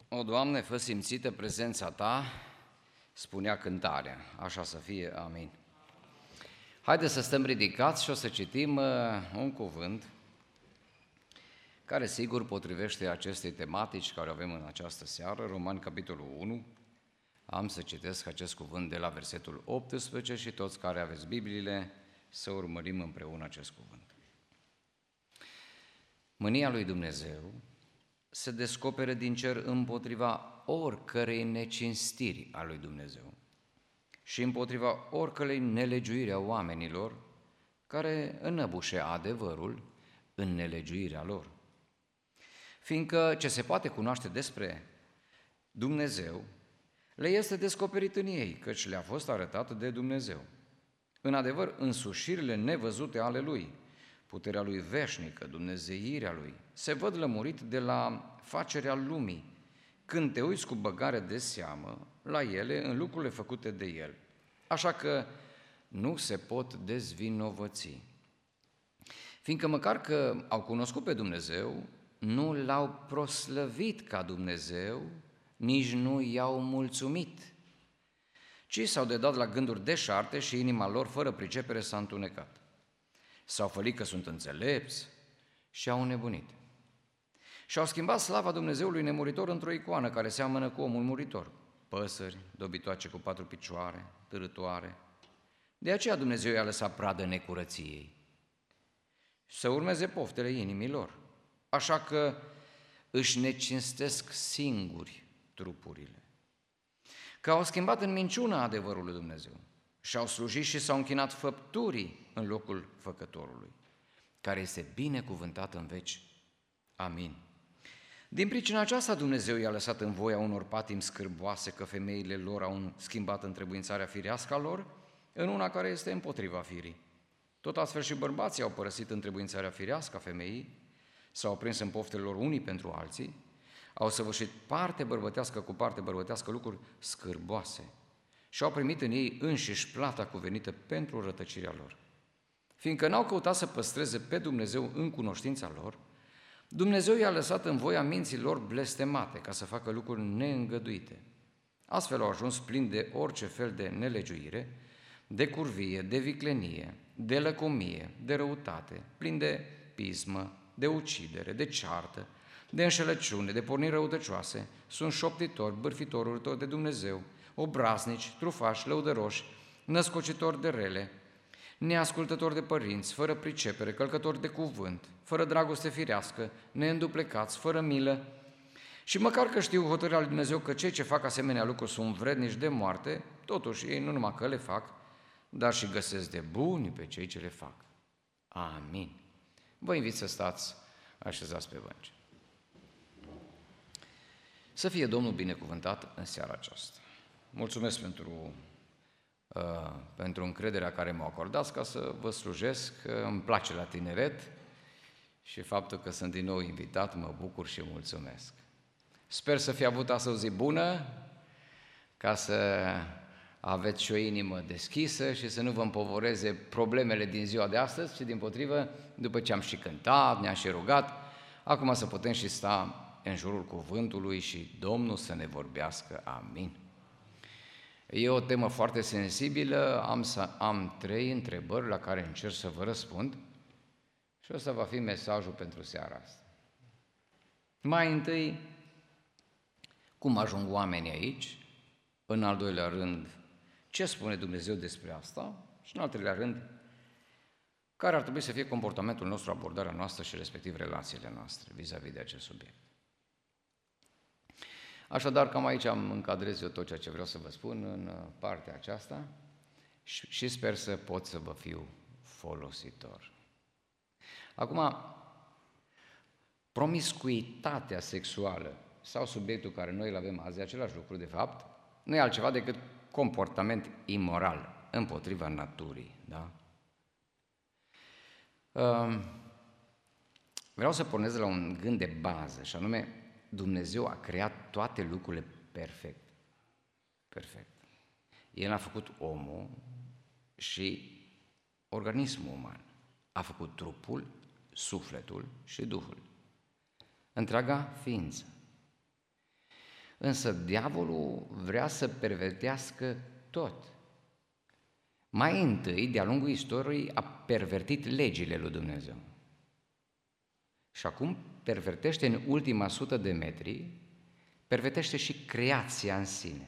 O, Doamne, fă simțită prezența Ta, spunea cântarea, așa să fie, amin. Haideți să stăm ridicați și o să citim un cuvânt care sigur potrivește acestei tematici care o avem în această seară, Romani, capitolul 1. Am să citesc acest cuvânt de la versetul 18 și toți care aveți Bibliile să urmărim împreună acest cuvânt. Mânia lui Dumnezeu se descoperă din cer împotriva oricărei necinstiri a lui Dumnezeu și împotriva oricărei nelegiuiri a oamenilor care înăbușe adevărul în nelegiuirea lor. Fiindcă ce se poate cunoaște despre Dumnezeu le este descoperit în ei, căci le-a fost arătat de Dumnezeu. În adevăr, însușirile nevăzute ale Lui, puterea Lui veșnică, dumnezeirea Lui, se văd lămurit de la facerea lumii, când te uiți cu băgare de seamă la ele în lucrurile făcute de El. Așa că nu se pot dezvinovăți. Fiindcă măcar că au cunoscut pe Dumnezeu, nu L-au proslăvit ca Dumnezeu, nici nu i-au mulțumit, ci s-au dedat la gânduri deșarte și inima lor fără pricepere s-a întunecat. S-au fălit că sunt înțelepți și au nebunit. Și-au schimbat slava Dumnezeului nemuritor într-o icoană care seamănă cu omul muritor, păsări, dobitoace cu 4 picioare, târătoare. De aceea Dumnezeu i-a lăsat pradă necurăției să urmeze poftele inimilor, așa că își necinstesc singuri trupurile. Că au schimbat în minciună adevărul lui Dumnezeu și-au slujit și s-au închinat făpturii în locul Făcătorului, care este binecuvântat în veci. Amin. Din pricina aceasta Dumnezeu i-a lăsat în voia unor patimi scârboase că femeile lor au schimbat întrebuințarea firească a lor în una care este împotriva firii. Tot astfel și bărbații au părăsit întrebuințarea firească a femeii, s-au prins în poftele lor unii pentru alții, au săvârșit parte bărbătească cu parte bărbătească lucruri scârboase și au primit în ei înșiși plata cuvenită pentru rătăcirea lor. Fiindcă n-au căutat să păstreze pe Dumnezeu în cunoștința lor, Dumnezeu i-a lăsat în voia minții lor blestemate ca să facă lucruri neîngăduite. Astfel au ajuns plini de orice fel de nelegiuire, de curvie, de viclenie, de lăcomie, de răutate, plini de pismă, de ucidere, de ceartă, de înșelăciune, de porniri răutăcioase, sunt șoptitori, bârfitori, urători de Dumnezeu, obraznici, trufași, lăudăroși, născocitori de rele, neascultători de părinți, fără pricepere, călcători de cuvânt, fără dragoste firească, neînduplecați, fără milă. Și măcar că știu hotărârea lui Dumnezeu că cei ce fac asemenea lucruri sunt vrednici de moarte, totuși ei nu numai că le fac, dar și găsesc de buni pe cei ce le fac. Amin. Vă invit să stați așezați pe bănci. Să fie Domnul binecuvântat în seara aceasta. Mulțumesc pentru încrederea care m-au acordat ca să vă slujesc. Îmi place la tineret și faptul că sunt din nou invitat, mă bucur și mulțumesc. Sper să fi avut astăzi o zi bună, ca să aveți și o inimă deschisă și să nu vă împovoreze problemele din ziua de astăzi, ci dimpotrivă, după ce am și cântat, ne-am și rugat, acum să putem și sta în jurul cuvântului și Domnul să ne vorbească. Amin. E o temă foarte sensibilă, am 3 întrebări la care încerc să vă răspund și ăsta va fi mesajul pentru seara asta. Mai întâi, cum ajung oamenii aici? În al doilea rând, ce spune Dumnezeu despre asta? Și în al treilea rând, care ar trebui să fie comportamentul nostru, abordarea noastră și respectiv relațiile noastre vis-a-vis de acest subiect. Așadar, cam aici am încadrez eu tot ceea ce vreau să vă spun în partea aceasta și sper să pot să vă fiu folositor. Acum, promiscuitatea sexuală sau subiectul care noi îl avem azi, același lucru de fapt, nu e altceva decât comportament imoral împotriva naturii. Da? Vreau să pornesc la un gând de bază, și anume, Dumnezeu a creat toate lucrurile perfect. Perfect. El a făcut omul și organismul uman. A făcut trupul, sufletul și Duhul. Întreaga ființă. Însă diavolul vrea să pervertească tot. Mai întâi, de-a lungul istoriei, a pervertit legile lui Dumnezeu. Și acum pervertește în ultima 100 de metri, pervertește și creația în sine.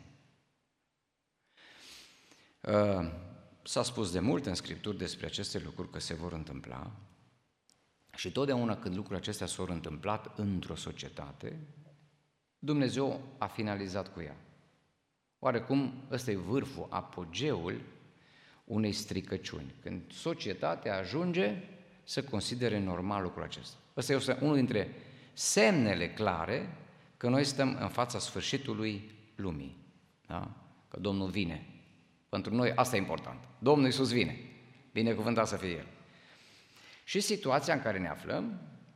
S-a spus de mult în Scripturi despre aceste lucruri că se vor întâmpla și totdeauna când lucrurile acestea s-au întâmplat într-o societate, Dumnezeu a finalizat cu ea. Oarecum ăsta e vârful, apogeul unei stricăciuni, când societatea ajunge să considere normal lucrul acesta. Ăsta e unul dintre semnele clare că noi stăm în fața sfârșitului lumii, da? Că Domnul vine. Pentru noi asta e important. Domnul Iisus vine. Binecuvântat să fie El. Și situația în care ne aflăm,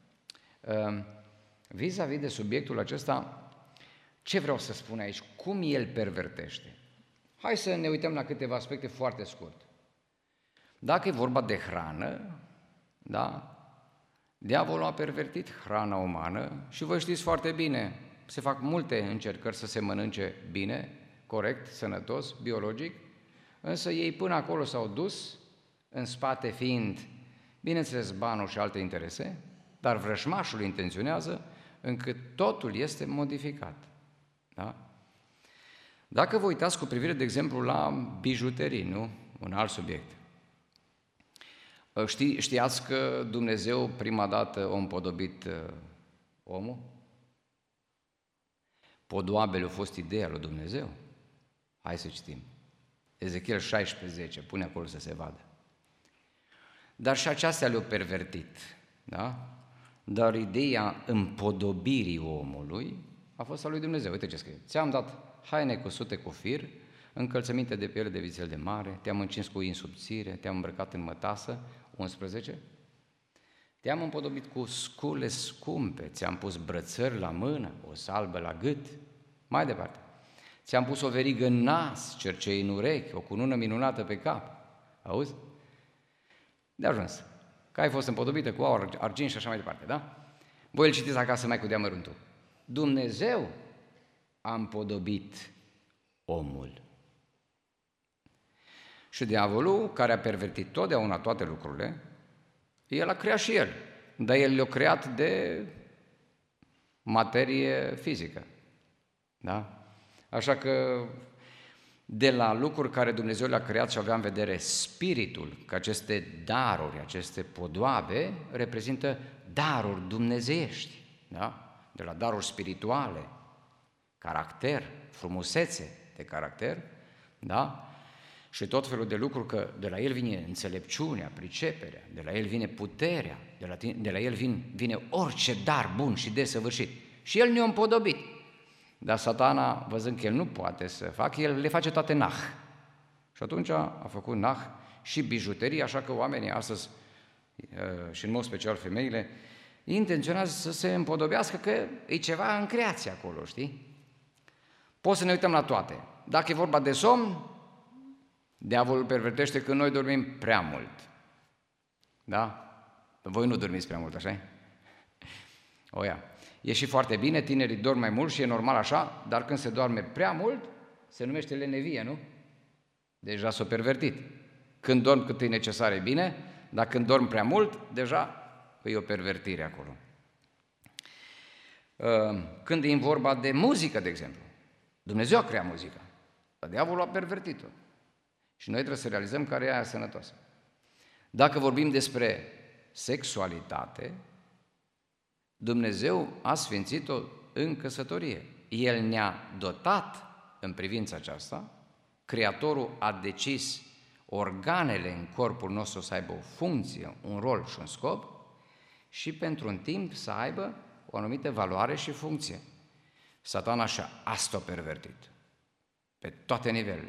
vis-a-vis de subiectul acesta, ce vreau să spun aici? Cum El pervertește? Hai să ne uităm la câteva aspecte foarte scurt. Dacă e vorba de hrană, da? Diavolul a pervertit hrana umană și voi știți foarte bine, se fac multe încercări să se mănânce bine, corect, sănătos, biologic, însă ei până acolo s-au dus, în spate fiind, bineînțeles, banul și alte interese, dar vrăjmașul intenționează încât totul este modificat. Da? Dacă vă uitați cu privire, de exemplu, la bijuterii, nu? Un alt subiect. Știați că Dumnezeu prima dată a împodobit omul? Podoabele a fost ideea lui Dumnezeu. Hai să citim. Ezechiel 16:10, pune acolo să se vadă. Dar și aceastea le-au pervertit, da? Dar ideea împodobirii omului a fost a lui Dumnezeu. Uite ce scrie. Ți-am dat haine cusute cu fir, încălțăminte de piele de vițel de mare, te-am încins cu in subțire, te-am îmbrăcat în mătasă, 11. Te-am împodobit cu scule scumpe, ți-am pus brățări la mână, o salbă la gât. Mai departe. Ți-am pus o verigă în nas, cercei în urechi, o cunună minunată pe cap. Auzi? De ajuns. Că ai fost împodobită cu aur, argint și așa mai departe, da? Voi îl citiți acasă mai cu deamăruntul. Dumnezeu a împodobit omul. Și diavolul, care a pervertit totdeauna toate lucrurile, el a creat și el, dar el le-a creat de materie fizică. Da? Așa că de la lucruri care Dumnezeu le-a creat și avea în vedere spiritul, că aceste daruri, aceste podoabe reprezintă daruri dumnezeiești, da? De la daruri spirituale, caracter, frumusețe de caracter, da? Și tot felul de lucruri, că de la el vine înțelepciunea, priceperea, de la el vine puterea, de la el vine orice dar bun și desăvârșit. Și el ne-a împodobit. Dar Satana, văzând că el nu poate să facă, el le face toate nah. Și atunci a făcut nah și bijuterii, așa că oamenii astăzi, și în mod special femeile, intenționează să se împodobească, că e ceva în creație acolo, știi? Poți să ne uităm la toate. Dacă e vorba de somn, diavolul pervertește când noi dormim prea mult. Da? Voi nu dormiți prea mult, așa-i? Oia. E și foarte bine, tinerii dorm mai mult și e normal așa, dar când se doarme prea mult, se numește lenevie, nu? Deja s-a pervertit. Când dorm cât e necesar e bine, dar când dorm prea mult, deja e o pervertire acolo. Când e vorba de muzică, de exemplu, Dumnezeu a creat muzica, dar diavolul a pervertit-o. Și noi trebuie să realizăm care e aia sănătoasă. Dacă vorbim despre sexualitate, Dumnezeu a sfințit-o în căsătorie. El ne-a dotat în privința aceasta, Creatorul a decis organele în corpul nostru să aibă o funcție, un rol și un scop și pentru un timp să aibă o anumită valoare și funcție. Satana și-a asta pervertit pe toate nivelurile.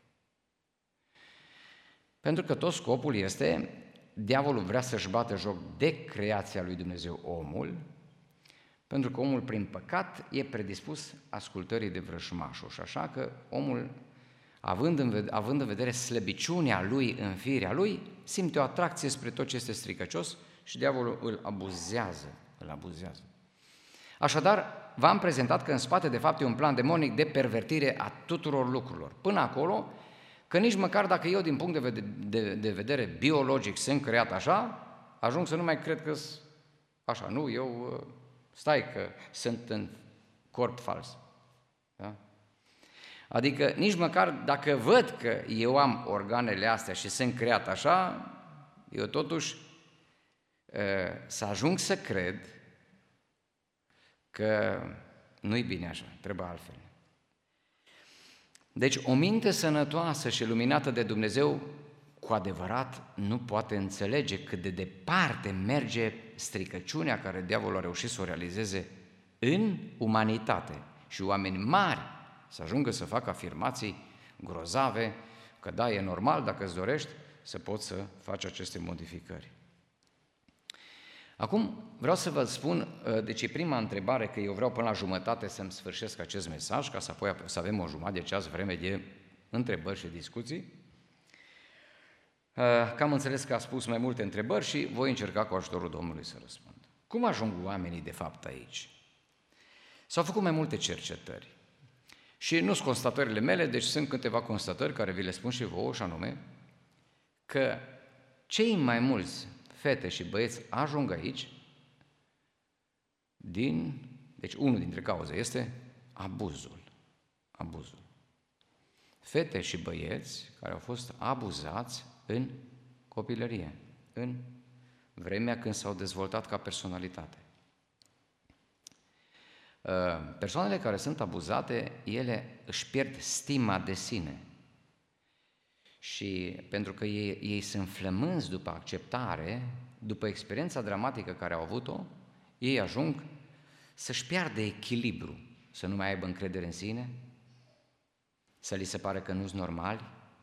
Pentru că tot scopul este, diavolul vrea să-și bată joc de creația lui Dumnezeu omul, pentru că omul prin păcat e predispus ascultării de vrăjmașul și așa că omul, având în vedere slăbiciunea lui în firea lui, simte o atracție spre tot ce este stricăcios și diavolul îl abuzează. Așadar, v-am prezentat că în spate de fapt e un plan demonic de pervertire a tuturor lucrurilor. Până acolo, că nici măcar dacă eu din punct de vedere biologic sunt creat așa, ajung să nu mai cred că așa, nu, eu stai că sunt în corp fals. Da? Adică nici măcar dacă văd că eu am organele astea și sunt creat așa, eu totuși să ajung să cred că nu-i bine așa, trebuie altfel. Deci o minte sănătoasă și luminată de Dumnezeu cu adevărat nu poate înțelege cât de departe merge stricăciunea care diavolul a reușit să o realizeze în umanitate și oameni mari să ajungă să facă afirmații grozave că da, e normal dacă îți dorești să poți să faci aceste modificări. Acum vreau să vă spun, deci e prima întrebare, că eu vreau până la jumătate să-mi sfârșesc acest mesaj, ca să apoi să avem o jumătate de ceas vreme de întrebări și discuții. Că am înțeles că a spus mai multe întrebări și voi încerca cu ajutorul Domnului să răspund. Cum ajung oamenii de fapt aici? S-au făcut mai multe cercetări și nu sunt constatările mele, deci sunt câteva constatări care vi le spun și vouă, și anume că cei mai mulți fete și băieți ajung aici deci unul dintre cauze este abuzul. Fete și băieți care au fost abuzați în copilărie, în vremea când s-au dezvoltat ca personalitate. Persoanele care sunt abuzate, ele își pierd stima de sine și pentru că ei sunt flămânzi după acceptare, după experiența dramatică care au avut-o, ei ajung să-și piardă echilibru, să nu mai aibă încredere în sine, să li se pare că nu-s normali,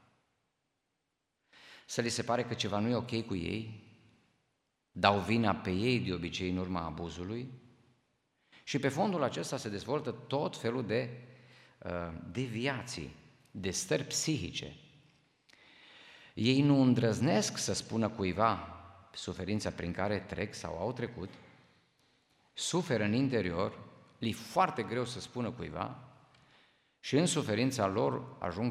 să li se pare că ceva nu e ok cu ei, dau vina pe ei de obicei în urma abuzului și pe fondul acesta se dezvoltă tot felul de deviații, de stări psihice. Ei nu îndrăznesc să spună cuiva suferința prin care trec sau au trecut, suferă în interior, li-e foarte greu să spună cuiva și în suferința lor ajung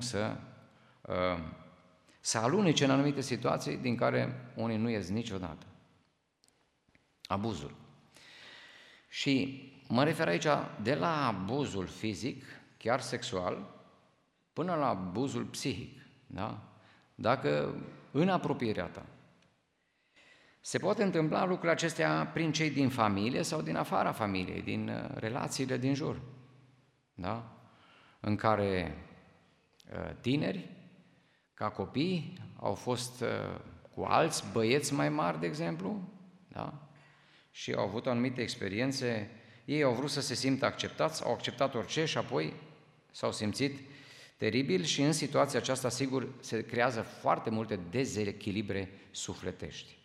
să alunece în anumite situații din care unii nu ies niciodată. Abuzul. Și mă refer aici de la abuzul fizic, chiar sexual, până la abuzul psihic. Da? Dacă în apropierea ta se poate întâmpla lucrurile acestea prin cei din familie sau din afara familiei, din relațiile din jur, da? În care tineri, ca copii, au fost cu alți băieți mai mari, de exemplu, da? Și au avut anumite experiențe, ei au vrut să se simtă acceptați, au acceptat orice și apoi s-au simțit teribil și în situația aceasta, sigur, se creează foarte multe dezechilibre sufletești.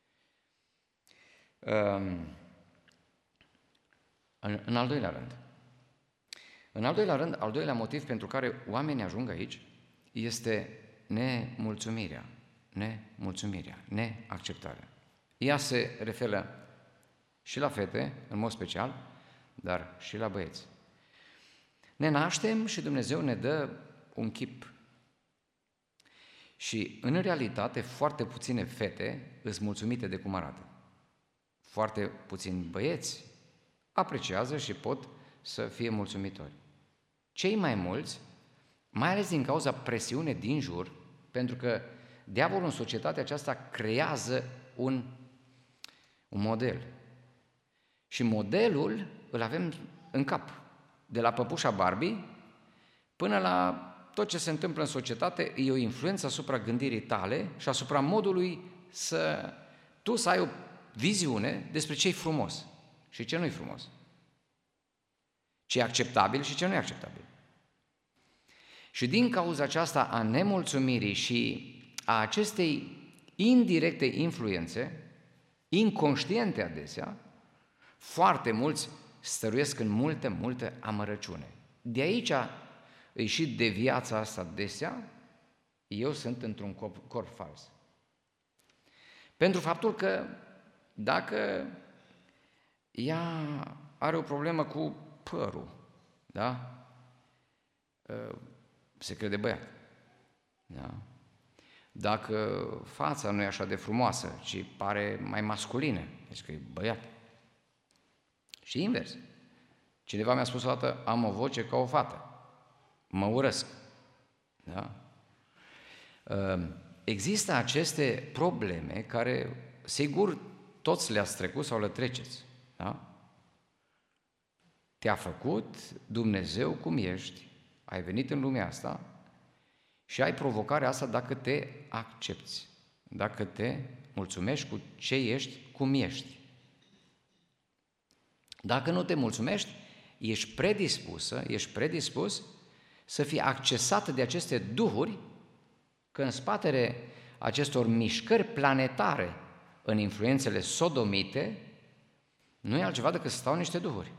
În al doilea rând, al doilea motiv pentru care oamenii ajung aici este nemulțumirea, neacceptarea. Ea se referă și la fete, în mod special, dar și la băieți. Ne naștem și Dumnezeu ne dă un chip. Și, în realitate, foarte puține fete îs mulțumite de cum arată. Foarte puțini băieți apreciază și pot să fie mulțumitori. Cei mai mulți, mai ales din cauza presiunii din jur, pentru că diavolul în societatea aceasta creează un model. Și modelul îl avem în cap. De la păpușa Barbie până la tot ce se întâmplă în societate e o influență asupra gândirii tale și asupra modului tu să ai o viziune despre ce e frumos și ce nu e frumos. Ce e acceptabil și ce nu e acceptabil. Și din cauza aceasta a nemulțumirii și a acestei indirecte influențe, inconștiente adesea, foarte mulți stăruiesc în multă amărăciune. De aici e și de viața asta adesea, eu sunt într-un corp fals. Pentru faptul că dacă ea are o problemă cu părul, da? Se crede băiat. Da? Dacă fața nu e așa de frumoasă, ci pare mai masculină, deci că e băiat. Și invers. Cineva mi-a spus o dată, am o voce ca o fată. Mă urăsc. Da? Există aceste probleme care, sigur, toți le-ați trecut sau le treceți. Da? Te-a făcut Dumnezeu cum ești, ai venit în lumea asta și ai provocarea asta dacă te accepți, dacă te mulțumești cu ce ești, cum ești. Dacă nu te mulțumești, ești predispus să fii accesat de aceste duhuri, că în spatele acestor mișcări planetare în influențele sodomite nu e altceva decât stau niște duhuri.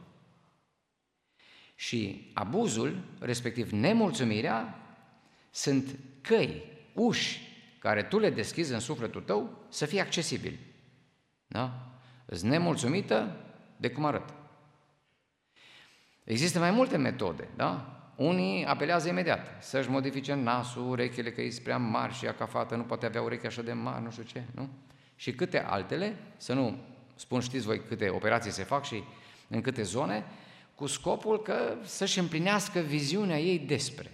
Și abuzul, respectiv nemulțumirea, sunt căi, uși, care tu le deschizi în sufletul tău să fie accesibili. Da? Îți nemulțumită de cum arăt. Există mai multe metode, da? Unii apelează imediat să-și modifice nasul, urechile, că e prea mari și ea ca fată nu poate avea urechi așa de mari, nu știu ce, nu? Și câte altele, să nu spun, știți voi câte operații se fac și în câte zone, cu scopul că să-și împlinească viziunea ei despre.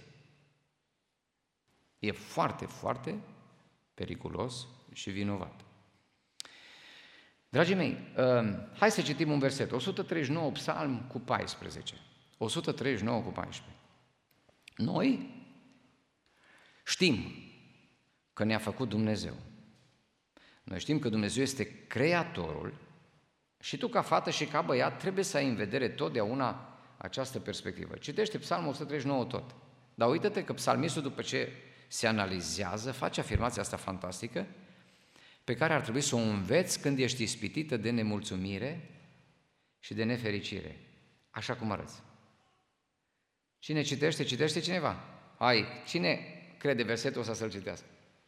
E foarte, foarte periculos și vinovat. Dragii mei, hai să citim un verset, 139, Psalm cu 14. 139 cu 14. Noi știm că ne-a făcut Dumnezeu. Noi știm că Dumnezeu este Creatorul și tu ca fată și ca băiat trebuie să ai în vedere totdeauna această perspectivă. Citește Psalmul 139 tot. Dar uită-te că psalmistul, după ce se analizează, face afirmația asta fantastică pe care ar trebui să o înveți când ești ispitită de nemulțumire și de nefericire. Așa cum arăți. Cine citește? Citește cineva? Hai, cine crede versetul ăsta să-l citească?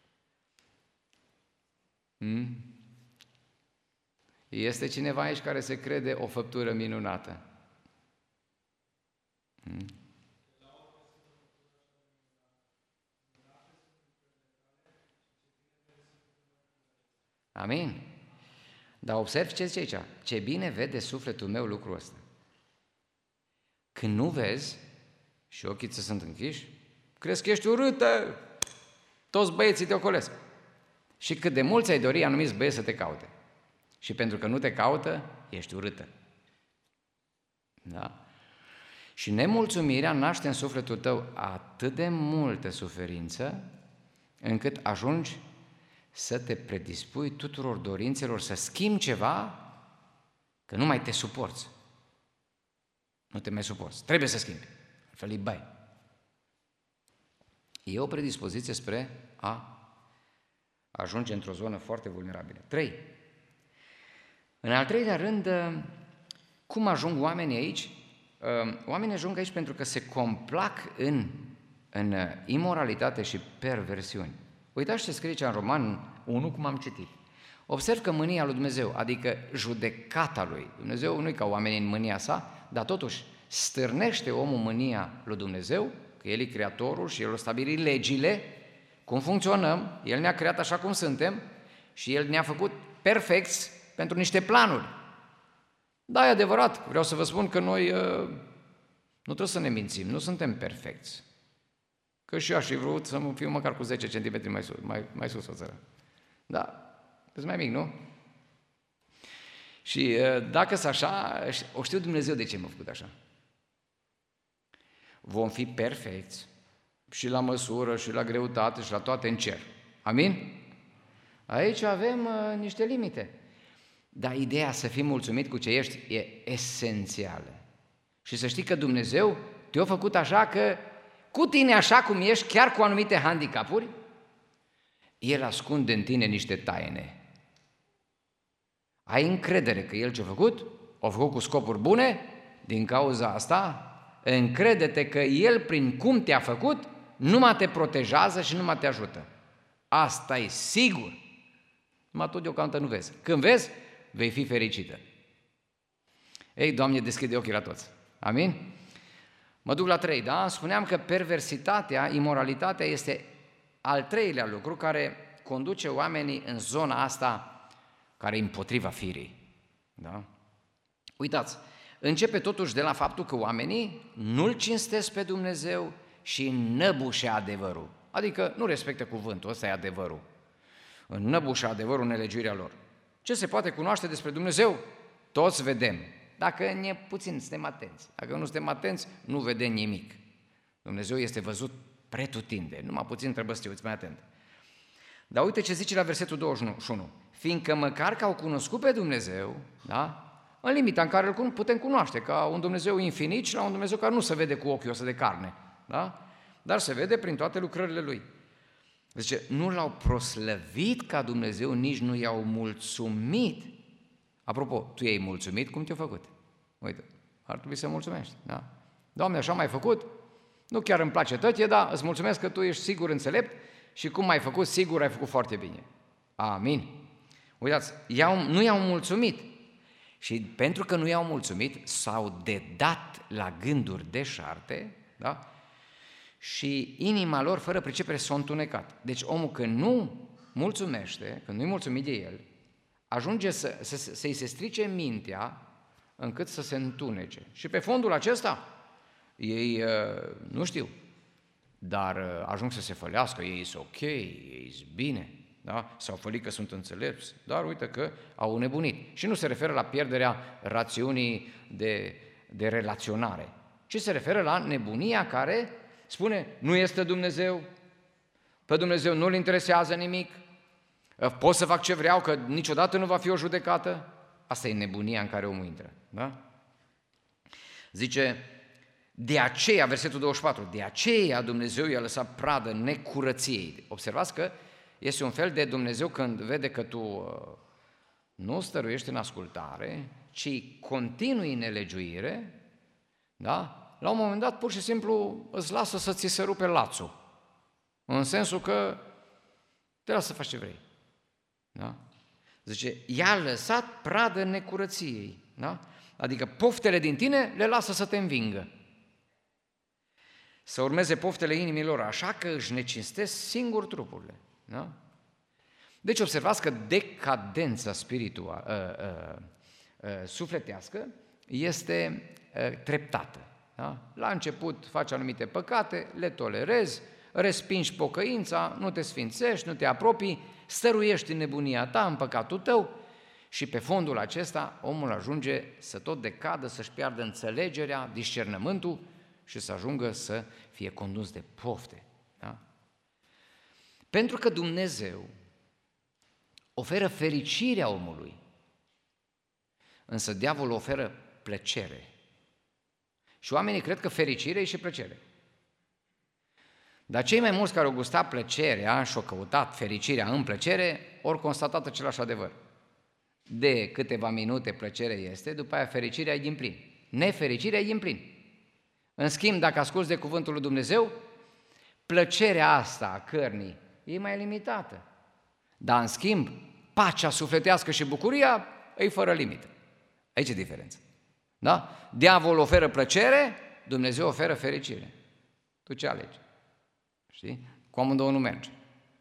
Este cineva aici care se crede o făptură minunată? Amin? Dar observi ce zice aici. Ce bine vede sufletul meu lucrul ăsta. Când nu vezi și ochii ți sunt închiși, crezi că ești urâtă, toți băieții te ocolesc. Și cât de mult ți-ai dori anumiți băieți să te caute. Și pentru că nu te caută, ești urâtă. Da? Și nemulțumirea naște în sufletul tău atât de multă suferință, încât ajungi să te predispui tuturor dorințelor să schimbi ceva, că nu mai te suporți. Nu te mai suporți. Trebuie să schimbi. Altfel îi bai. E o predispoziție spre a ajunge într-o zonă foarte vulnerabilă. 3. În al treilea rând, cum ajung oamenii aici? Oamenii ajung aici pentru că se complac în imoralitate și perversiuni. Uitați ce scrie aici în Roman 1, cum am citit. Observ că mânia lui Dumnezeu, adică judecata lui Dumnezeu, nu-i ca oamenii în mânia sa, dar totuși stârnește omul mânia lui Dumnezeu, că El e Creatorul și El a stabilit legile, cum funcționăm, El ne-a creat așa cum suntem și El ne-a făcut perfecți pentru niște planuri. Da, e adevărat, vreau să vă spun că noi nu trebuie să ne mințim, nu suntem perfecți. Că și eu aș fi vrut să fiu măcar cu 10 cm mai sus o țără. Da, sunt mai mic, nu? Și dacă sunt așa, o știu Dumnezeu de ce m-a făcut așa. Vom fi perfecți și la măsură, și la greutate, și la toate în cer. Amin? Aici avem niște limite. Dar ideea să fii mulțumit cu ce ești e esențială. Și să știi că Dumnezeu te-a făcut așa că cu tine așa cum ești, chiar cu anumite handicapuri, El ascunde în tine niște taine. Ai încredere că El ce-a făcut, o făcut cu scopuri bune, din cauza asta, încrede-te că El, prin cum te-a făcut, numai te protejează și numai te ajută. Asta e sigur. Numai tu deocamdată nu vezi. Când vezi, vei fi fericită. Ei, Doamne, deschide ochii la toți. Amin? Mă duc la 3, da? Spuneam că perversitatea, imoralitatea este al treilea lucru care conduce oamenii în zona asta care e împotriva firii. Da? Uitați, începe totuși de la faptul că oamenii nu-L cinstesc pe Dumnezeu și înnăbușe adevărul. Adică nu respectă cuvântul, ăsta e adevărul. Înnăbușe adevărul nelegiuirea lor. Ce se poate cunoaște despre Dumnezeu? Toți vedem. Dacă ne puțin suntem atenți. Dacă nu suntem atenți, nu vedem nimic. Dumnezeu este văzut pretutinde. Numai puțin trebuie să te uiți mai atent. Dar uite ce zice la versetul 21. Fiindcă măcar că au cunoscut pe Dumnezeu, da? În limita în care îl putem cunoaște, ca un Dumnezeu infinit și la un Dumnezeu care nu se vede cu ochiul ăsta de carne, da? Dar se vede prin toate lucrările Lui. Zice, nu L-au proslăvit ca Dumnezeu, nici nu i-au mulțumit. Apropo, tu i-ai mulțumit cum te-a făcut? Uite, ar trebui să mulțumești, da? Doamne, așa m-ai făcut? Nu chiar îmi place tătie, dar îți mulțumesc că tu ești sigur înțelept și cum m-ai făcut, sigur ai făcut foarte bine. Amin. Uitați, nu i-au mulțumit. Și pentru că nu i-au mulțumit, s-au dedat la gânduri deșarte, da? Și inima lor, fără pricepere, s-a întunecat. Deci omul când nu mulțumește, când nu-i mulțumit de el, ajunge să-i se strice mintea încât să se întunece. Și pe fondul acesta, ei nu știu, dar ajung să se fălească, ei sunt ok, ei sunt bine, da? S-au fălit că sunt înțelepți, dar uite că au nebunit. Și nu se referă la pierderea rațiunii de relaționare, ci se referă la nebunia care spune, nu este Dumnezeu, pe Dumnezeu nu-L interesează nimic, pot să fac ce vreau, că niciodată nu va fi o judecată. Asta e nebunia în care omul intră. Da? Zice, de aceea, versetul 24, de aceea Dumnezeu i-a lăsat pradă necurăției. Observați că este un fel de Dumnezeu când vede că tu nu stăruiești în ascultare, ci continui în nelegiuire, da? La un moment dat, pur și simplu, îți lasă să ți se rupe lațul. În sensul că te lasă să faci ce vrei. Da? Zice, i-a lăsat pradă necurăției. Da? Adică poftele din tine le lasă să te învingă. Să urmeze poftele inimilor, așa că își necinstesc singur trupurile. Da? Deci observați că decadența spirituală, sufletească este treptată. Da? La început faci anumite păcate, le tolerezi, respingi pocăința, nu te sfințești, nu te apropii, stăruiești în nebunia ta, în păcatul tău și pe fondul acesta omul ajunge să tot decadă, să-și piardă înțelegerea, discernământul și să ajungă să fie condus de pofte. Da? Pentru că Dumnezeu oferă fericirea omului, însă diavolul oferă plăcere. Și oamenii cred că fericire e și plăcere. Dar cei mai mulți care au gustat plăcerea și au căutat fericirea în plăcere, ori constatat același adevăr. De câteva minute plăcere este, după aia fericirea e din plin. Nefericirea e din plin. În schimb, dacă asculți de cuvântul lui Dumnezeu, plăcerea asta a cărnii e mai limitată. Dar în schimb, pacea sufletească și bucuria e fără limită. Aici e diferența. Da? Diavolul oferă plăcere, Dumnezeu oferă fericire. Tu ce alegi? Știi? Cu amândouă nu merge.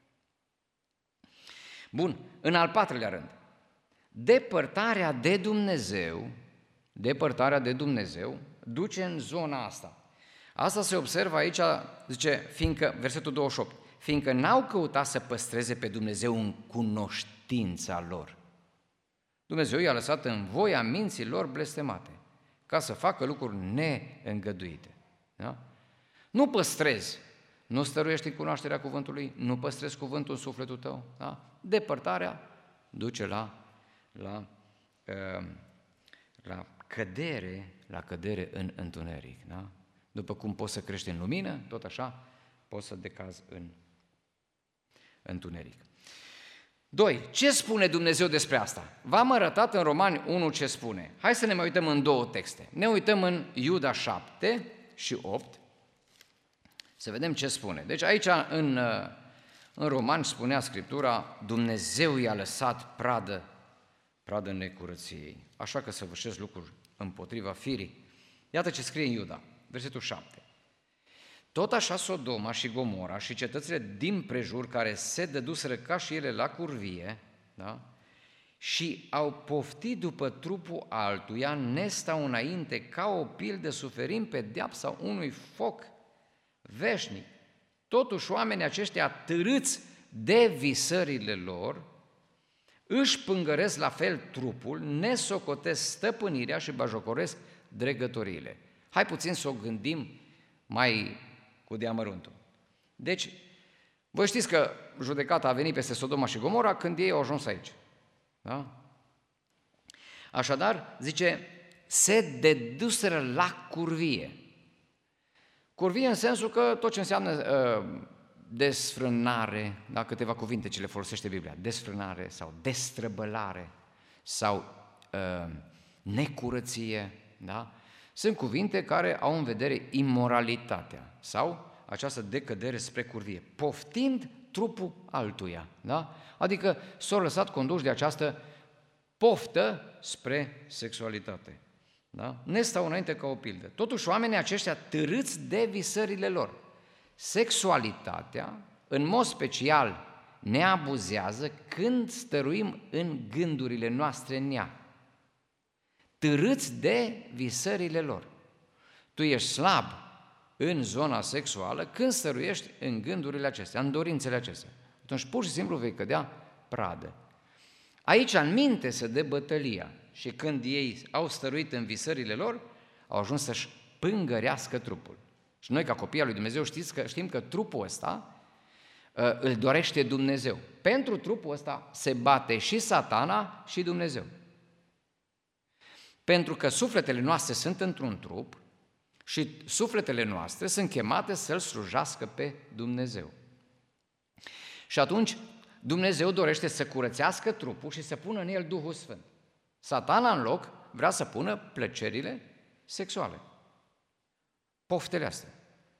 Bun, în al patrulea rând, depărtarea de Dumnezeu duce în zona asta. Asta se observă aici, zice, fiindcă, versetul 28, fiindcă n-au căutat să păstreze pe Dumnezeu în cunoștința lor. Dumnezeu i-a lăsat în voia minții lor blestemate, ca să facă lucruri neîngăduite. Da? Nu păstrezi, nu stăruiești în cunoașterea cuvântului, nu păstrezi cuvântul în sufletul tău. Da? Depărtarea duce la cădere în întuneric. Da? După cum poți să crești în lumină, tot așa poți să decazi în întuneric. 2. Ce spune Dumnezeu despre asta? V-am arătat în Romani 1 ce spune. Hai să ne mai uităm în două texte. Ne uităm în Iuda 7 și 8, să vedem ce spune. Deci aici în Romani spunea Scriptura, Dumnezeu i-a lăsat pradă necurăției, așa că săvârșesc lucruri împotriva firii. Iată ce scrie în Iuda, versetul 7. Tot așa Sodoma și Gomora și cetățile din prejur care se dăduseră ca și ele la curvie, da? Și au poftit după trupul altuia, ne stau înainte ca o pildă, suferind pedeapsa unui foc veșnic. Totuși oamenii aceștia târâți de visările lor, își pângăresc la fel trupul, ne socotesc stăpânirea și bajocoresc dregătoriile. Hai puțin să o gândim mai cu deamăruntul. Deci, voi știți că judecata a venit peste Sodoma și Gomora când ei au ajuns aici. Da? Așadar, zice, se deduseră la curvie. Curvie în sensul că tot ce înseamnă desfrânare, da, câteva cuvinte ce le folosește Biblia, desfrânare sau destrăbălare sau necurăție, da? Sunt cuvinte care au în vedere imoralitatea sau această decădere spre curvie, poftind trupul altuia, da? Adică s-au lăsat conduși de această poftă spre sexualitate. Da? Ne stau înainte ca o pildă. Totuși oamenii aceștia târâți de visările lor. Sexualitatea, în mod special, ne abuzează când stăruim în gândurile noastre în ea. Târâți de visările lor. Tu ești slab în zona sexuală când stăruiești în gândurile acestea, în dorințele acestea. Atunci pur și simplu vei cădea pradă. Aici în minte se dă bătălia și când ei au stăruit în visările lor, au ajuns să-și pângărească trupul. Și noi ca copii al lui Dumnezeu știm că trupul ăsta îl dorește Dumnezeu. Pentru trupul ăsta se bate și Satana și Dumnezeu. Pentru că sufletele noastre sunt într-un trup și sufletele noastre sunt chemate să-L slujească pe Dumnezeu. Și atunci Dumnezeu dorește să curățească trupul și să pună în el Duhul Sfânt. Satana în loc vrea să pună plăcerile sexuale, poftele astea.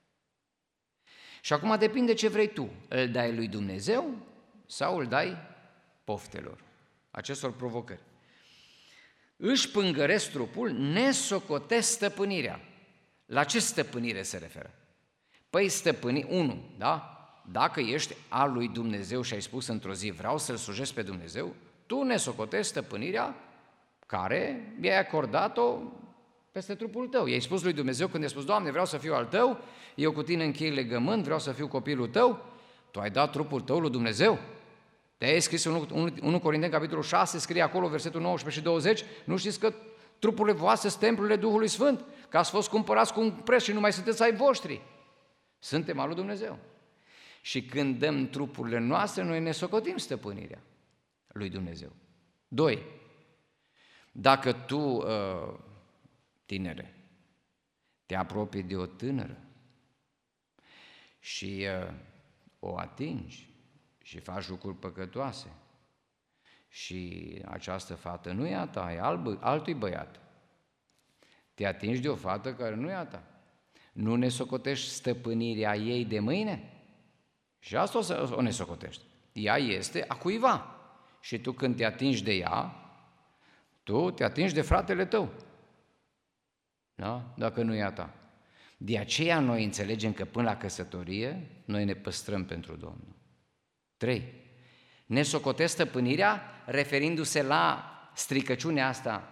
Și acum depinde ce vrei tu, îl dai lui Dumnezeu sau îl dai poftelor, acestor provocări. Își pângăresc trupul, ne socotesc stăpânirea. La ce stăpânire se referă? Păi da? Dacă ești al lui Dumnezeu și ai spus într-o zi, vreau să-L slujesc pe Dumnezeu, tu ne socotești stăpânirea care i-ai acordat-o peste trupul tău. I-ai spus lui Dumnezeu când i-ai spus, Doamne, vreau să fiu al Tău, eu cu Tine închei legământ, vreau să fiu copilul Tău, tu ai dat trupul Tău lui Dumnezeu? Te-ai scris în 1 Corinteni, capitolul 6, scrie acolo, versetul 19 și 20, nu știți că trupurile voastre sunt templurile Duhului Sfânt, că ați fost cumpărați cu un preț și nu mai sunteți ai voștri. Suntem al lui Dumnezeu. Și când dăm trupurile noastre, noi ne socotim stăpânirea lui Dumnezeu. 2. Dacă tu, tinere, te apropii de o tânără și o atingi și faci lucruri păcătoase și această fată nu e a ta, e altui băiat, te atingi de o fată care nu e a ta, nu ne socotești stăpânirea ei de mâine? Și asta o ne socotești. Ea este a cuiva. Și tu când te atingi de ea, tu te atingi de fratele tău. Da? Dacă nu e a ta. De aceea noi înțelegem că până la căsătorie, noi ne păstrăm pentru Domnul. 3. Ne socotesc stăpânirea referindu-se la stricăciunea asta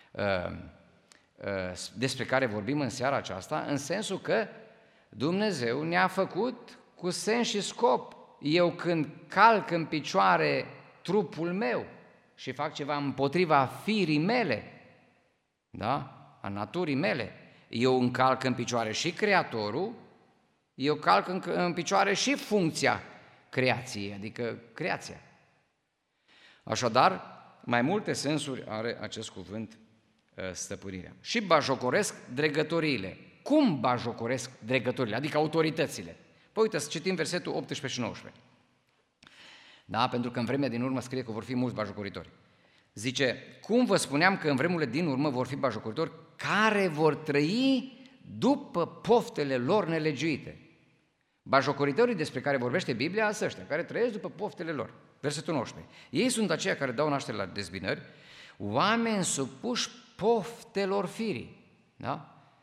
despre care vorbim în seara aceasta, în sensul că Dumnezeu ne-a făcut cu sens și scop. Eu când calc în picioare trupul meu și fac ceva împotriva firii mele, da? A naturii mele, eu încalc în picioare și Creatorul, eu calc în picioare și funcția creației, adică creația. Așadar, mai multe sensuri are acest cuvânt stăpânirea. Și bajocoresc dregătoriile. Cum bajocoresc dregătorile? Adică autoritățile. Păi uite, să citim versetul 18 și 19. Da, pentru că în vremea din urmă scrie că vor fi mulți bajocoritori. Zice, cum vă spuneam că în vremurile din urmă vor fi bajocoritori care vor trăi după poftele lor nelegiuite. Bajocoritorii despre care vorbește Biblia sunt ăștia, care trăiesc după poftele lor. Versetul 19. Ei sunt aceia care dau naștere la dezbinări, oameni supuși poftelor firii. Da?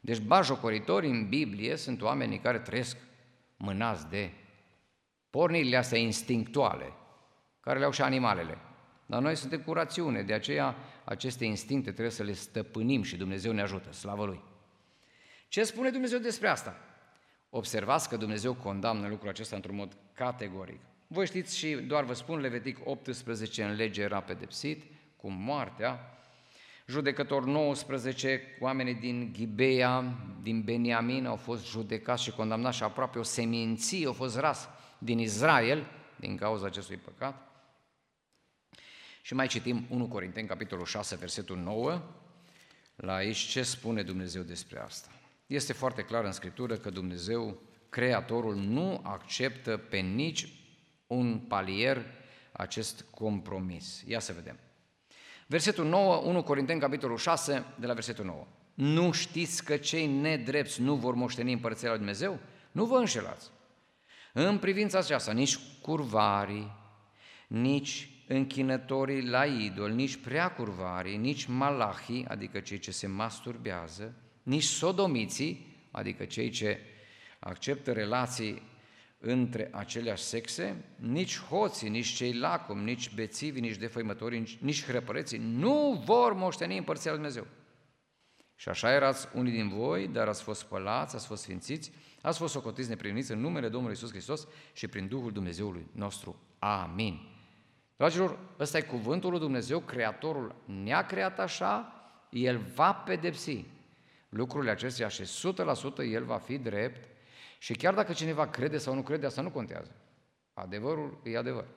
Deci batjocoritori în Biblie sunt oamenii care trăiesc mânați de pornirile astea instinctuale, care le au și animalele. Dar noi suntem cu rațiune, de aceea aceste instincte trebuie să le stăpânim și Dumnezeu ne ajută, slavă Lui. Ce spune Dumnezeu despre asta? Observați că Dumnezeu condamnă lucrul acesta într-un mod categoric. Voi știți și doar vă spun, Levitic 18 în lege era pedepsit cu moartea, judecător 19, oamenii din Ghibeia, din Beniamin au fost judecați și condamnați și aproape o seminție au fost ras din Israel din cauza acestui păcat. Și mai citim 1 Corinteni, capitolul 6, versetul 9, la aici ce spune Dumnezeu despre asta. Este foarte clar în Scriptură că Dumnezeu, Creatorul, nu acceptă pe nici un palier acest compromis. Ia să vedem. Versetul 9, 1 Corinteni, capitolul 6, de la versetul 9. Nu știți că cei nedrepți nu vor moșteni împărăția lui Dumnezeu? Nu vă înșelați. În privința aceasta, nici curvarii, nici închinătorii la idol, nici preacurvarii, nici malahii, adică cei ce se masturbează, nici sodomiții, adică cei ce acceptă relații între aceleași sexe, nici hoții, nici cei lacomi, nici bețivii, nici defăimătorii, nici hrăpăreții nu vor moșteni împărăția lui Dumnezeu. Și așa erați unii din voi, dar ați fost spălați, ați fost sfințiți, ați fost socotiți neprihăniți în numele Domnului Iisus Hristos și prin Duhul Dumnezeului nostru. Amin. Dragilor, ăsta e cuvântul lui Dumnezeu, Creatorul ne-a creat așa, El va pedepsi lucrurile acestea și 100% El va fi drept și chiar dacă cineva crede sau nu crede, asta nu contează. Adevărul e adevăr.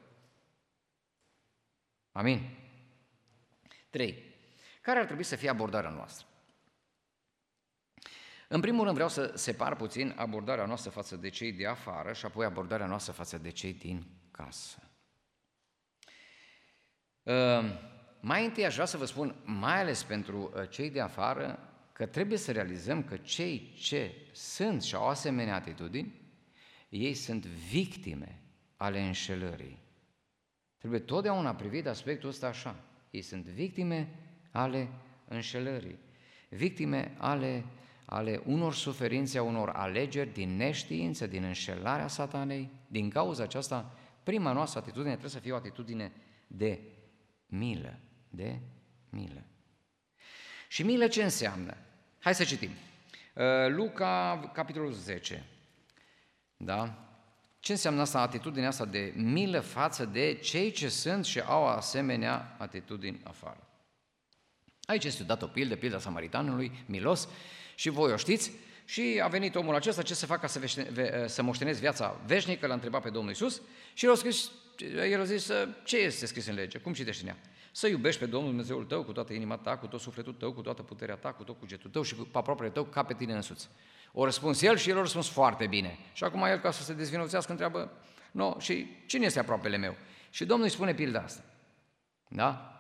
Amin. 3. Care ar trebui să fie abordarea noastră? În primul rând vreau să separ puțin abordarea noastră față de cei de afară și apoi abordarea noastră față de cei din casă. Mai întâi aș vrea să vă spun, mai ales pentru cei de afară, că trebuie să realizăm că cei ce sunt și au asemenea atitudini, ei sunt victime ale înșelării. Trebuie totdeauna privit aspectul ăsta așa. Ei sunt victime ale înșelării, victime ale unor suferințe, a unor alegeri din neștiință, din înșelarea satanei. Din cauza aceasta, prima noastră atitudine trebuie să fie o atitudine de milă, de milă. Și milă ce înseamnă? Hai să citim. Luca, capitolul 10. Da? Ce înseamnă asta, atitudinea asta de milă față de cei ce sunt și au asemenea atitudini afară? Aici este dat o pildă, pilda samaritanului, milos, și voi o știți. Și a venit omul acesta, ce să facă ca să moștenesc viața veșnică, l-a întrebat pe Domnul Iisus și el a zis, ce este scris în lege, cum citești în ea? Să iubești pe Domnul Dumnezeul tău cu toată inima ta, cu tot sufletul tău, cu toată puterea ta, cu tot cugetul tău și cu aproapele tău ca pe tine însuți. O răspuns el și el a răspuns foarte bine. Și acum el, ca să se dezvinovățească, întreabă, no, și cine este aproapele meu? Și Domnul îi spune pilda asta. Da?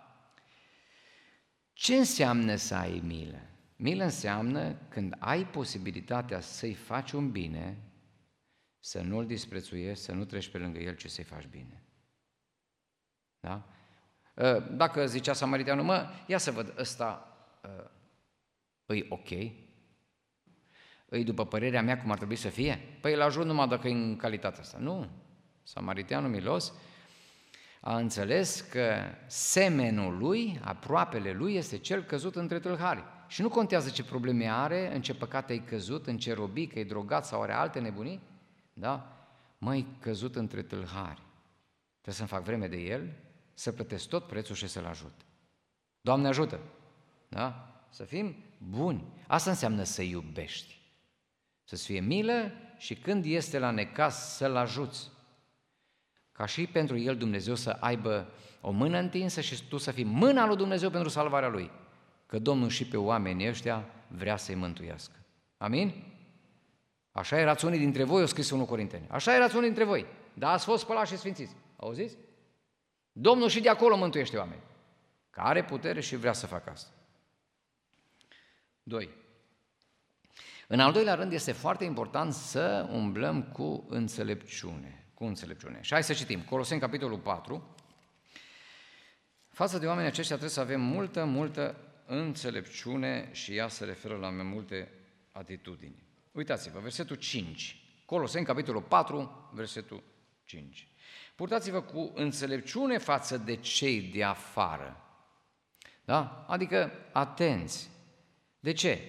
Ce înseamnă să ai milă? Milă înseamnă când ai posibilitatea să-i faci un bine, să nu-l disprețuiești, să nu treci pe lângă el, ci să-i faci bine. Da? Dacă zicea samariteanul, ia să văd, ăsta îi ok? Îi după părerea mea cum ar trebui să fie? Păi îl ajut numai dacă e în calitatea asta. Nu. Samariteanul milos a înțeles că semenul lui, aproapele lui, este cel căzut între tâlhari. Și nu contează ce probleme are, în ce păcate ai căzut, în ce robii, că e drogat sau are alte nebunii, da? Măi, căzut între tâlhari. Trebuie să-mi fac vreme de el, să plătesc tot prețul și să-l ajut. Doamne ajută! Da? Să fim buni. Asta înseamnă să iubești. Să-ți fie milă și când este la necaz să-l ajuți. Ca și pentru el Dumnezeu să aibă o mână întinsă și tu să fii mâna lui Dumnezeu pentru salvarea lui. Că Domnul și pe oamenii ăștia vrea să-i mântuiască. Amin? Așa erați unii dintre voi, o scris 1 Corinteni. Așa erați unii dintre voi, dar ați fost spălați și sfințiți. Auziți? Domnul și de acolo mântuiește oameni. Că are putere și vrea să facă asta. 2. În al doilea rând este foarte important să umblăm cu înțelepciune. Și hai să citim. Coloseni, capitolul 4. Față de oamenii aceștia trebuie să avem multă înțelepciune și ea se referă la mai multe atitudini. Uitați-vă, versetul 5, Coloseni, capitolul 4, versetul 5. Purtați-vă cu înțelepciune față de cei de afară. Da? Adică atenți. De ce?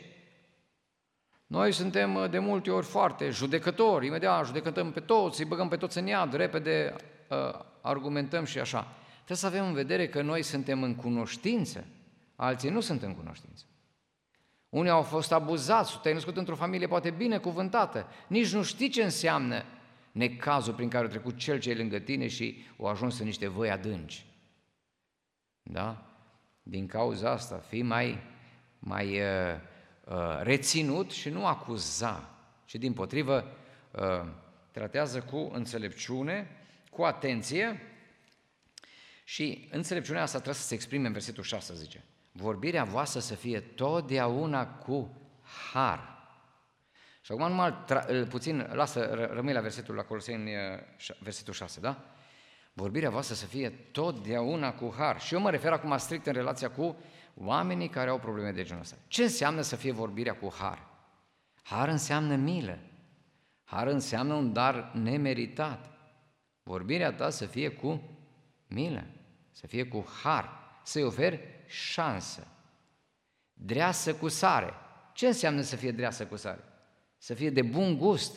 Noi suntem de multe ori foarte judecători, imediat judecătăm pe toți, îi băgăm pe toți în iad, repede argumentăm și așa. Trebuie să avem în vedere că noi suntem în cunoștință, alții nu sunt în cunoștință. Unii au fost abuzați, te-ai născut într-o familie poate binecuvântată, nici nu știi ce înseamnă necazul prin care a trecut cel ce e lângă tine și au ajuns în niște văi adânci. Da? Din cauza asta, fii mai reținut și nu acuza, ci dimpotrivă tratează cu înțelepciune, cu atenție și înțelepciunea asta trebuie să se exprime în versetul 6, zice. Vorbirea voastră să fie totdeauna cu har. Și acum numai puțin, rămâi la versetul la Coloseni, versetul 6, da? Vorbirea voastră să fie totdeauna cu har. Și eu mă refer acum strict în relația cu oamenii care au probleme de genul ăsta. Ce înseamnă să fie vorbirea cu har? Har înseamnă milă. Har înseamnă un dar nemeritat. Vorbirea ta să fie cu milă, să fie cu har, să-i oferi șansă. Dreasă cu sare. Ce înseamnă să fie dreasă cu sare? Să fie de bun gust.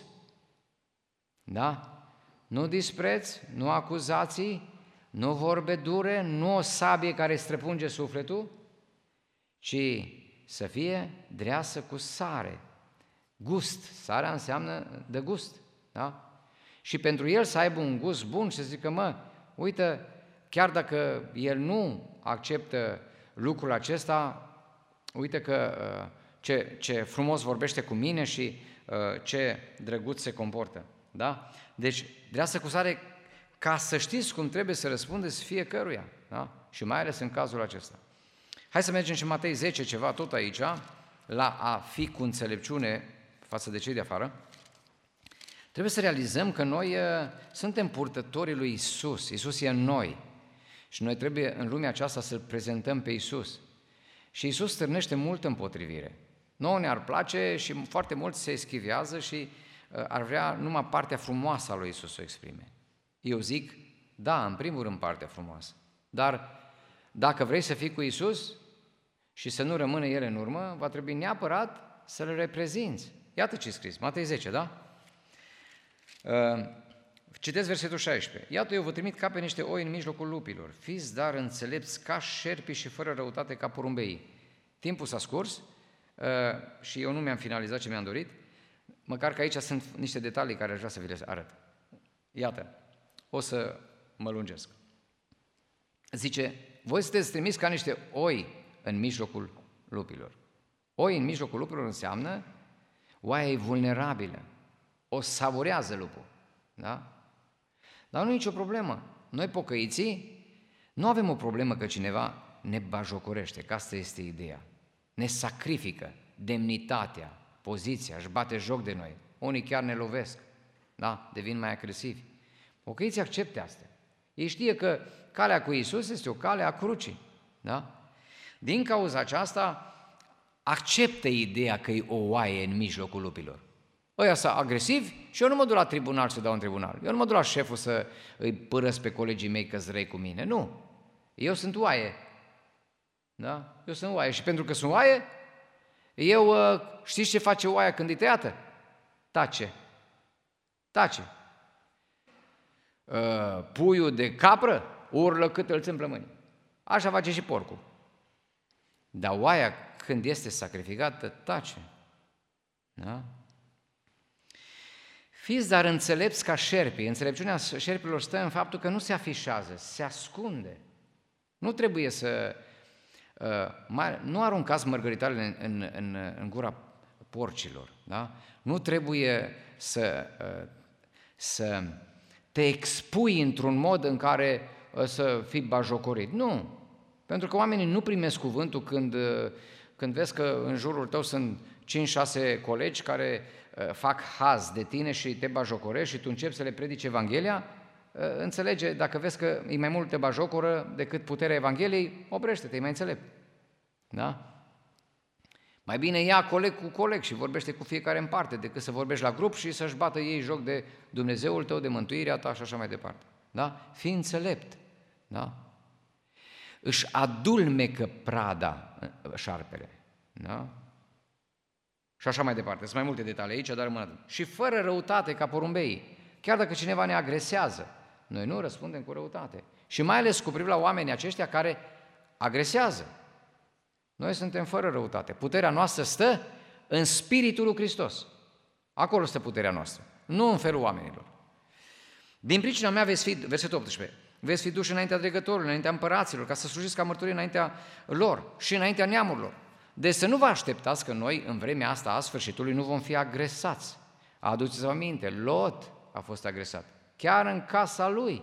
Da? Nu dispreț, nu acuzații, nu vorbe dure, nu o sabie care străpunge sufletul, ci să fie dreasă cu sare. Gust. Sarea înseamnă de gust. Da? Și pentru el să aibă un gust bun și să zică, uite, chiar dacă el nu acceptă lucrul acesta, uite că ce frumos vorbește cu mine și ce drăguț se comportă. Da? Deci, dreasă cu sare, ca să știți cum trebuie să răspundeți fiecăruia. Da? Și mai ales în cazul acesta. Hai să mergem și în Matei 10, ceva tot aici, la a fi cu înțelepciune față de cei de afară. Trebuie să realizăm că noi suntem purtătorii lui Isus. Isus e în noi. Și noi trebuie în lumea aceasta să-L prezentăm pe Isus. Și Isus stârnește multă împotrivire. Nouă ne-ar place și foarte mulți se eschivează și ar vrea numai partea frumoasă a lui Isus să o exprime. Eu zic, da, în primul rând partea frumoasă. Dar dacă vrei să fii cu Isus și să nu rămână El în urmă, va trebui neapărat să-L reprezinți. Iată ce scris, Matei 10, da? Citesc versetul 16. Iată, eu vă trimit ca pe niște oi în mijlocul lupilor. Fiți dar înțelepți ca șerpii și fără răutate ca porumbeii. Timpul s-a scurs și eu nu mi-am finalizat ce mi-am dorit, măcar că aici sunt niște detalii care aș vrea să vi le arăt. Iată, o să mă lungesc. Zice, voi sunteți trimiși ca niște oi în mijlocul lupilor. Oi în mijlocul lupilor înseamnă oaia e vulnerabilă, o savurează lupul. Da? Dar nu e nicio problemă. Noi pocăiții nu avem o problemă că cineva ne bajocorește, că asta este ideea. Ne sacrifică demnitatea, poziția, își bate joc de noi. Unii chiar ne lovesc, da? Devin mai agresivi. Pocăiții acceptă asta. Ei știe că calea cu Iisus este o cale a crucii. Da? Din cauza aceasta, acceptă ideea că e o oaie în mijlocul lupilor. Ăia sunt agresivi și eu nu mă duc la tribunal să dau în tribunal. Eu nu mă duc la șeful să îi părăsc pe colegii mei că-s răi cu mine. Nu. Eu sunt oaie. Da? Eu sunt oaie și pentru că sunt oaie, eu știți ce face oaia când e tăiată? Tace. Tace. Puiul de capră urlă cât îl țâmplă mâini. Așa face și porcul. Dar oaia când este sacrificată, tace. Da? Fiți dar înțelepți ca șerpii. Înțelepciunea șerpilor stă în faptul că nu se afișează, se ascunde. Nu trebuie să... nu aruncați mărgăritarele în gura porcilor. Da? Nu trebuie să te expui într-un mod în care să fii bajocorit. Nu. Pentru că oamenii nu primesc cuvântul când vezi că în jurul tău sunt 5-6 colegi care fac haz de tine și te bajocorești și tu începi să le predici Evanghelia, înțelege, dacă vezi că e mai mult te bajocoră decât puterea Evangheliei, oprește-te, e mai înțelept. Da? Mai bine ia coleg cu coleg și vorbește cu fiecare în parte, decât să vorbești la grup și să-și bată ei joc de Dumnezeul tău, de mântuirea ta și așa mai departe. Da? Fii înțelept. Da? Își adulmecă prada șarpele. Da? Și așa mai departe. Sunt mai multe detalii aici, dar rămân. Și fără răutate ca porumbeii. Chiar dacă cineva ne agresează, noi nu răspundem cu răutate. Și mai ales cu privire la oamenii aceștia care agresează. Noi suntem fără răutate. Puterea noastră stă în Spiritul lui Hristos. Acolo stă puterea noastră, nu în felul oamenilor. Din pricina mea veți fi, versetul 18, veți fi duși înaintea dregătorului, înaintea împăraților, ca să slujiți ca mărturie înaintea lor și înaintea neamurilor. Deci să nu vă așteptați că noi, în vremea asta a sfârșitului, nu vom fi agresați. Aduceți-vă aminte, Lot a fost agresat, chiar în casa lui.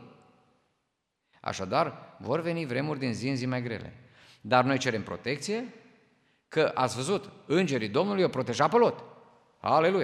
Așadar, vor veni vremuri din zi în zi mai grele. Dar noi cerem protecție, că ați văzut, îngerii Domnului o proteja pe Lot. Aleluia!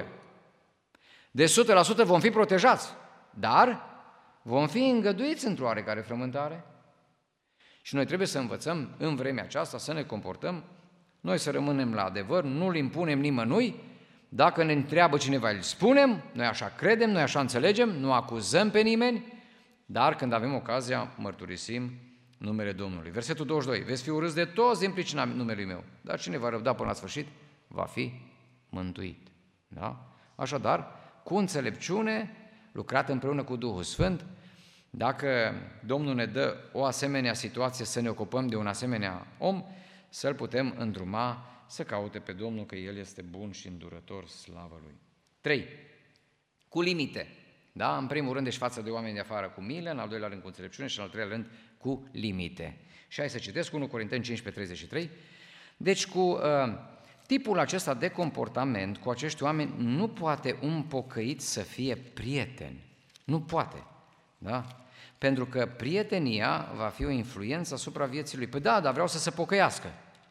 De 100% vom fi protejați, dar vom fi îngăduiți într-o oarecare frământare. Și noi trebuie să învățăm în vremea aceasta să ne comportăm, noi să rămânem la adevăr, nu-l impunem nimănui, dacă ne întreabă cineva, îl spunem, noi așa credem, noi așa înțelegem, nu acuzăm pe nimeni, dar când avem ocazia, mărturisim numele Domnului. Versetul 22, veți fi urâți de toți din pricina numelui meu, dar cine va răbda până la sfârșit, va fi mântuit. Da? Așadar, cu înțelepciune, lucrat împreună cu Duhul Sfânt, dacă Domnul ne dă o asemenea situație să ne ocupăm de un asemenea om, să-l putem îndruma să caute pe Domnul, că El este bun și îndurător, slavă Lui. 3. Cu limite. Da? În primul rând, deci față de oameni de afară cu milă, în al doilea rând cu înțelepciune și în al treilea rând cu limite. Și hai să citesc 1 Corinteni 15:33. Deci cu tipul acesta de comportament, cu acești oameni, nu poate un pocăit să fie prieten. Nu poate. Da? Pentru că prietenia va fi o influență asupra vieții lui. Păi da, dar vreau să se pocăiască.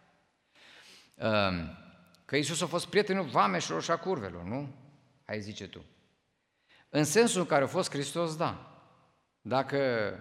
Că Iisus a fost prietenul vameșilor și a curvelor, nu? Hai zice tu. În sensul în care a fost Hristos, da. Dacă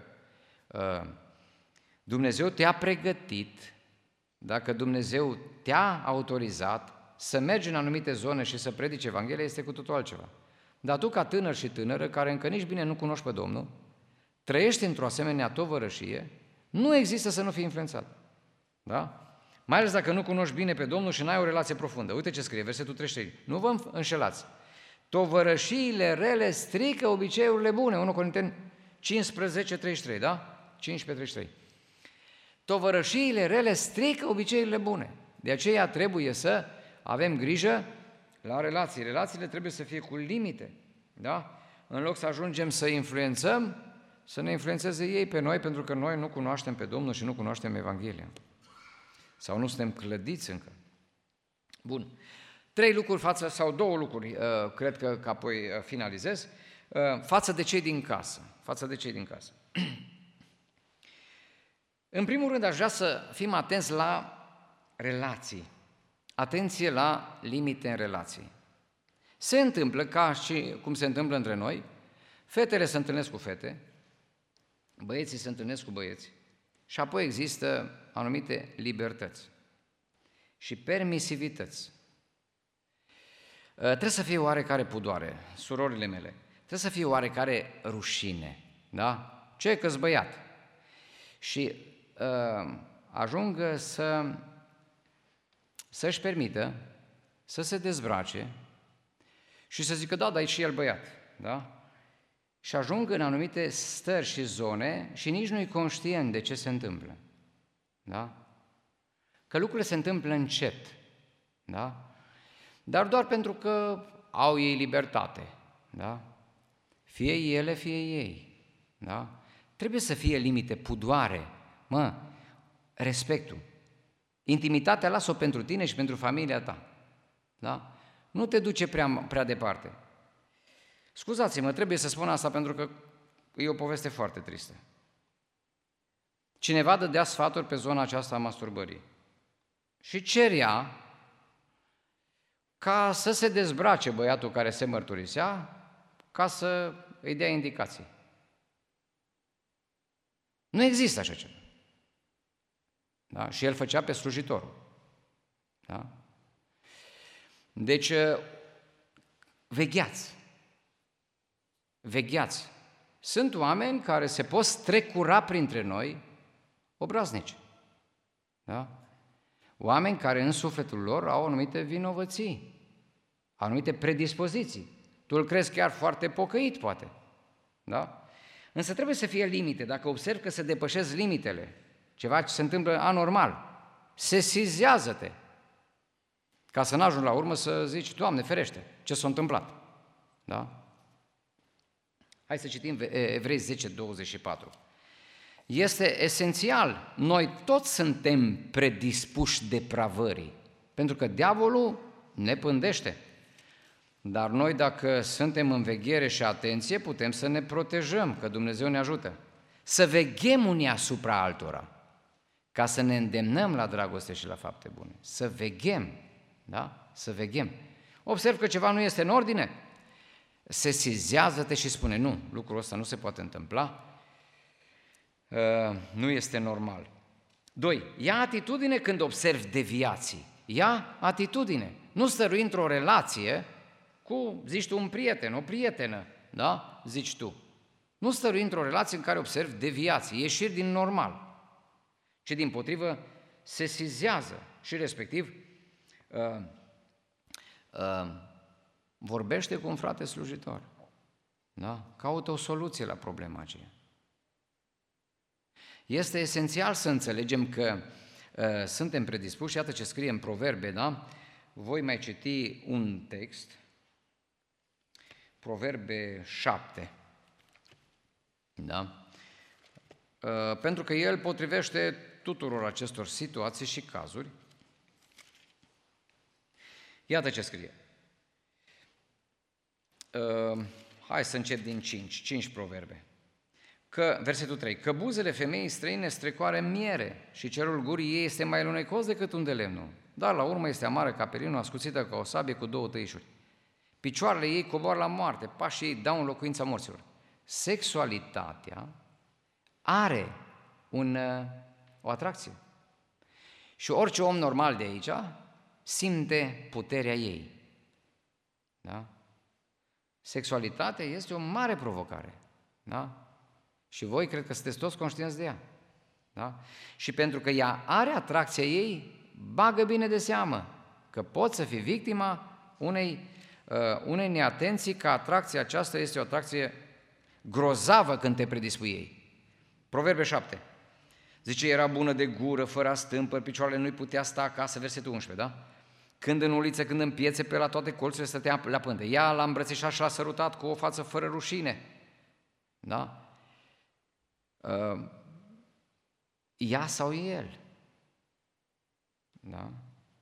Dumnezeu te-a pregătit, dacă Dumnezeu te-a autorizat să mergi în anumite zone și să predici Evanghelia, este cu totul altceva. Dar tu, ca tânăr și tânără, care încă nici bine nu cunoști pe Domnul, trăiești într-o asemenea tovărășie, nu există să nu fii influențat. Da? Mai ales dacă nu cunoști bine pe Domnul și n-ai o relație profundă. Uite ce scrie, versetul 33. Nu vă înșelați. Tovărășiile rele strică obiceiurile bune. 1 Corinteni 15:33, da? 15:33. Tovărășiile rele strică obiceiurile bune. De aceea trebuie să avem grijă la relații. Relațiile trebuie să fie cu limite. Da? În loc să ajungem să influențăm, să ne influențeze ei pe noi, pentru că noi nu cunoaștem pe Domnul și nu cunoaștem Evanghelia. Sau nu suntem clădiți încă. Bun. 3 lucruri față, sau 2 lucruri, cred că apoi finalizez, față de cei din casă. Față de cei din casă. În primul rând, aș vrea să fim atenți la relații. Atenție la limite în relații. Se întâmplă, ca și cum se întâmplă între noi, fetele se întâlnesc cu fete, băieții se întâlnesc cu băieți și apoi există anumite libertăți și permisivități. Trebuie să fie oarecare pudoare, surorile mele, trebuie să fie oarecare rușine, da? Ce că-s băiat? Și ajung să-și permită să se dezbrace și să zică, da, dar e și el băiat, da? Și ajung în anumite stări și zone și nici nu-i conștient de ce se întâmplă, da? Că lucrurile se întâmplă încet, da? Dar doar pentru că au ei libertate, da? Fie ele, fie ei, da? Trebuie să fie limite, pudoare, respectul. Intimitatea lasă-o pentru tine și pentru familia ta, da? Nu te duce prea departe. Scuzați-mă, trebuie să spun asta pentru că e o poveste foarte tristă. Cineva dădea sfaturi pe zona aceasta a masturbării și cerea ca să se dezbrace băiatul care se mărturisea, ca să îi dea indicații. Nu există așa ceva. Da? Și el făcea pe slujitorul. Da? Deci, vegheați. Vegheați. Sunt oameni care se pot strecura printre noi obraznici. Da? Oameni care în sufletul lor au anumite vinovății, anumite predispoziții. Tu îl crezi chiar foarte pocăit, poate. Da? Însă trebuie să fie limite. Dacă observi că se depășesc limitele, ceva ce se întâmplă anormal, sesizează-te. Ca să n-ajungi la urmă să zici, Doamne, ferește, ce s-a întâmplat? Da? Hai să citim Evrei 10:24. Este esențial, noi toți suntem predispuși depravării, pentru că diavolul ne pândește. Dar noi, dacă suntem în veghere și atenție, putem să ne protejăm, că Dumnezeu ne ajută. Să veghem unii asupra altora, ca să ne îndemnăm la dragoste și la fapte bune. Să veghem, da? Să veghem. Observ că ceva nu este în ordine, sesizează-te și spune, nu, lucrul ăsta nu se poate întâmpla, nu este normal. 2. Ia atitudine când observi deviații. Ia atitudine. Nu stărui într-o relație cu, zici tu, un prieten, o prietenă, da? Zici tu. Nu stărui într-o relație în care observi deviații, ieșiri din normal, ci dimpotrivă sesizează și respectiv vorbește cu un frate slujitor. Da? Caută o soluție la problema aceea. Este esențial să înțelegem că suntem predispuși, iată ce scrie în Proverbe, da? Voi mai citi un text, Proverbe 7, da? Pentru că el potrivește tuturor acestor situații și cazuri. Iată ce scrie. Hai să încep din 5 proverbe. Că, versetul 3, că buzele femeii străine strecoare miere și cerul gurii ei este mai lunecos decât un de lemnul, dar la urmă este amară ca perinul, ascuțită ca o sabie cu 2 tăișuri. Picioarele ei coboară la moarte, pașii ei dau în locuința morților. Sexualitatea are o atracție. Și orice om normal de aici simte puterea ei. Da? Sexualitatea este o mare provocare. Da? Și voi cred că sunteți toți conștienți de ea. Da? Și pentru că ea are atracția ei, bagă bine de seamă că poți să fii victima unei neatenții, că atracția aceasta este o atracție grozavă când te predispui ei. Proverbe 7. Zice, era bună de gură, fără astâmpări, picioarele nu-i putea sta acasă, versetul 11, da? Când în uliță, când în piețe, pe la toate colțurile stătea la pântă. Ea l-a îmbrățișat și l-a sărutat cu o față fără rușine. Da? Ea sau el. Da?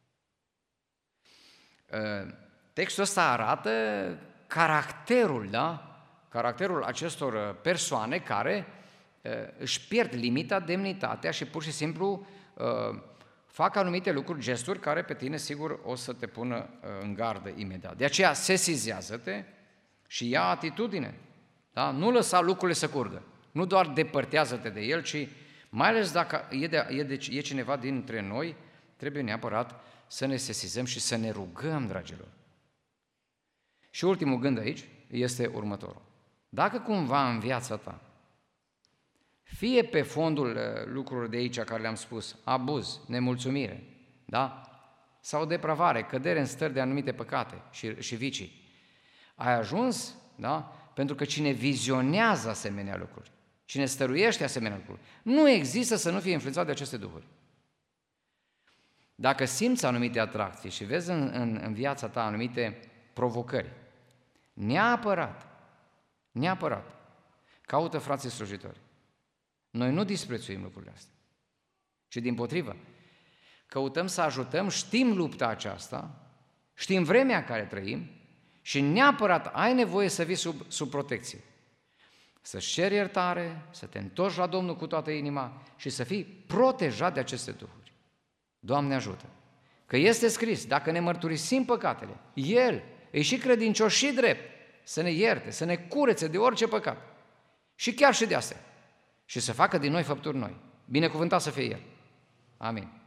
Textul ăsta arată caracterul, da? Caracterul acestor persoane care își pierd limita, demnitatea și pur și simplu fac anumite lucruri, gesturi care pe tine sigur o să te pună în gardă imediat. De aceea sesizează-te și ia atitudine. Da? Nu lăsa lucrurile să curgă. Nu doar depărtează-te de el, ci mai ales dacă e cineva dintre noi, trebuie neapărat să ne sesizăm și să ne rugăm, dragilor. Și ultimul gând aici este următorul. Dacă cumva în viața ta, fie pe fondul lucrurilor de aici care le-am spus, abuz, nemulțumire, da? Sau depravare, cădere în stări de anumite păcate și vicii, ai ajuns, da? Pentru că cine vizionează asemenea lucruri, cine stăruiește asemenea lucruri, nu există să nu fie influențat de aceste duhuri. Dacă simți anumite atracții și vezi în viața ta anumite provocări, neapărat, caută frații slujitori. Noi nu disprețuim lucrurile astea, ci dimpotrivă, căutăm să ajutăm, știm lupta aceasta, știm vremea în care trăim și neapărat ai nevoie să vii sub protecție. Să-ți ceri iertare, să te întorci la Domnul cu toată inima și să fii protejat de aceste duhuri. Doamne ajută! Că este scris, dacă ne mărturisim păcatele, El e și credincios și drept să ne ierte, să ne curețe de orice păcat și chiar și de astea și să facă din noi făpturi noi. Binecuvântat să fie El! Amin!